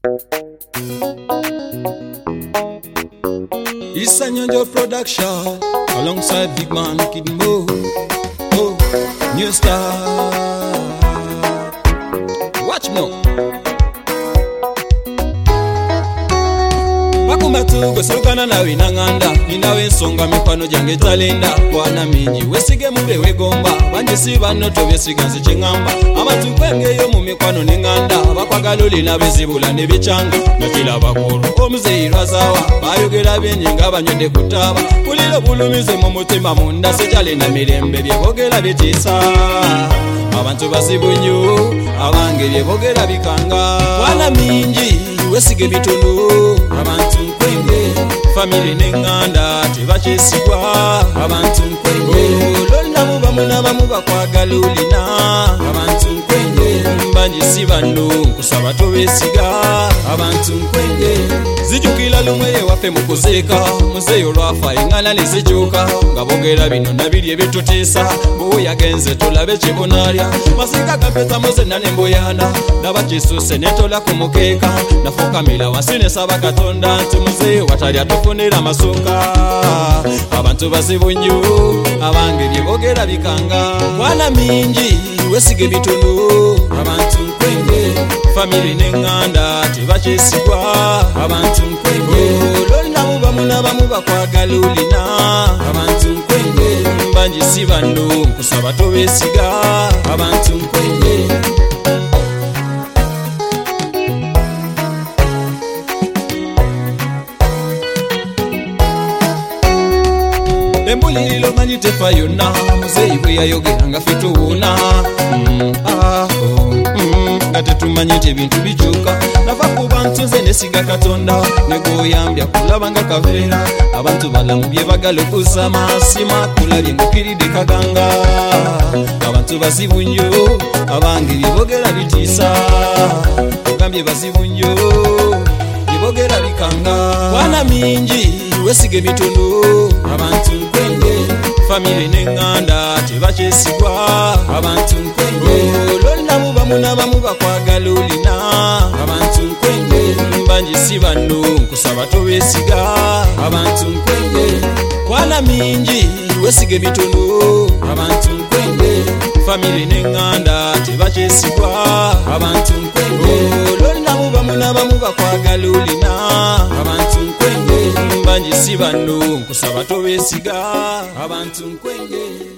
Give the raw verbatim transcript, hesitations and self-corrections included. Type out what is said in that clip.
It's a Nyonjo production alongside Big Man Kid Mo. Oh, new star. Watch me. Bakumatu gwesogana nawe nanganda ninawe nsonga mikwano jange talenda kwana mingi wesige mube wegomba banje si bano tobesiganze chengamba amatu kwengeyo mu mikwano nenganda bakwagaluli nabezibula nebicanga nakila bakuru omuzeyirwa zawa bayogera byenyenga banywede kutaba kulilo bulumize mu mutima munda sechale na mirembe byebogera bitisa abantu basibunyu abange byebogera bikanga kwana mingi wesige bitono abantu nkwenge family nenganda tebachesigwa abantu nkwenge lonna muba munaba muba kwagalulina abantu nkwenge mbanji sibano kusaba tobesiga abantu nkwenge zijukila lumwe wafe mukuzeeka muzeyo lwafa engana nezijuka ngabogera bino nabiri ebitutisa bo yagenze tolabe chibonalya masika kapeta moze nane mboyana nabachisuse netola kumukeeka nafuka mila wasine saba katonda ntumuze watali atufunira masonga abantu basibunyu abange byebogera bikanga kwana mingi wesige bitono abantu nkwenge family nenganda tebachesigwa abantu nkwenge lonna muba munaba muba kwagalulina abantu nkwenge mbanji sibano kusaba tobesiga abantu nkwenge Embulilo manite fayona muzeyi bwe yayogeranga fituuna mm, ah, oh, mm, ate tumanyite bintu bijuka nafa ku bantu nze nesiga katonda negoyambya kulabanga kaveera abantu balamu bye bagala okusama sima kulabye ngukiridde kaganga abantu bazibu nnyo abange byebogera bitiisa ogambye bazibu nnyo byebogera bikanga kwana mingi wesige bitono abantu nkwenge family nenganda tebachesigwa abantu nkwenge lonna muba munaba muba kwagalulina abantu nkwenge mbanji sibano kusaba tobesiga abantu nkwenge kwana mingi wesige bitono abantu nkwenge family nenganda tebachesigwa abantu nkwenge lonna muba munaba muba kwagalulina abantu nkwenge mbanji sibano kusaba tobesiga abantu nkwenge.